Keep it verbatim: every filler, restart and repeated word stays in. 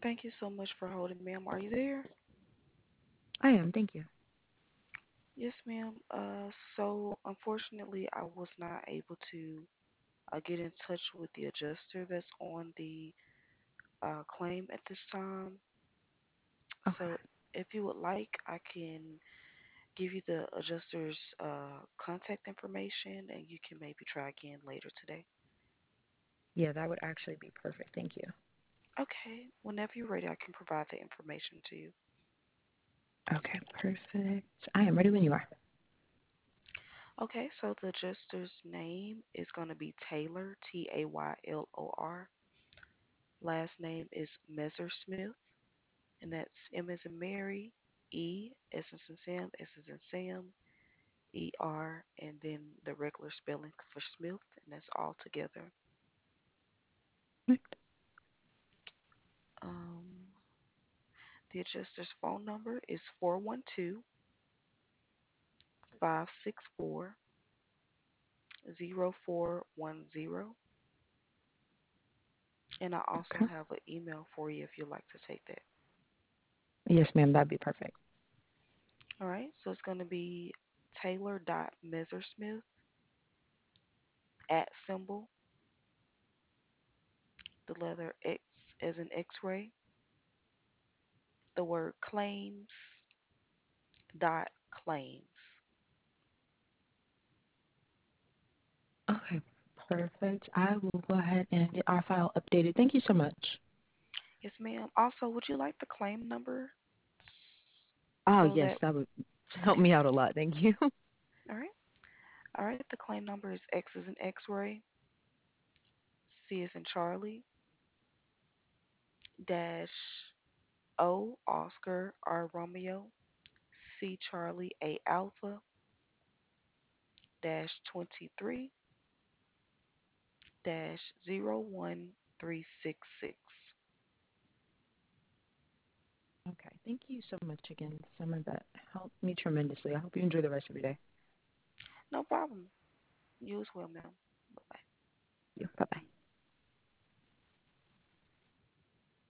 Thank you so much for holding, ma'am. Are you there? I am, thank you. Yes, ma'am. Uh, so unfortunately, I was not able to uh, get in touch with the adjuster that's on the uh, claim at this time. So Okay. if you would like, I can give you the adjuster's uh, contact information, and you can maybe try again later today. Yeah, that would actually be perfect. Thank you. Okay. Whenever you're ready, I can provide the information to you. Okay, perfect. I am ready when you are. Okay, so the adjuster's name is going to be Taylor, T A Y L O R. Last name is Messersmith, and that's M as in Mary, E, S as in Sam, S as in Sam, E R, and then the regular spelling for Smith, and that's all together. Right. Um, the adjuster's phone number is four one two, five six four, zero four one zero. And I also Okay. have an email for you if you'd like to take that. Yes, ma'am, that'd be perfect. All right, so it's going to be Taylor.Messersmith at symbol, the letter X as in X ray, the word claims dot claims. Okay, perfect. I will go ahead and get our file updated. Thank you so much. Yes, ma'am. Also, would you like the claim number? Oh, So yes, that, that would help okay. me out a lot. Thank you. All right. All right. The claim number is X as in X ray, C as in Charlie, dash O Oscar R Romeo, C Charlie A Alpha, dash twenty-three, dash zero one three six six. Okay, thank you so much again, Summer. That helped me tremendously. I hope you enjoy the rest of your day. No problem. You as well, ma'am. Bye bye. You. Bye bye.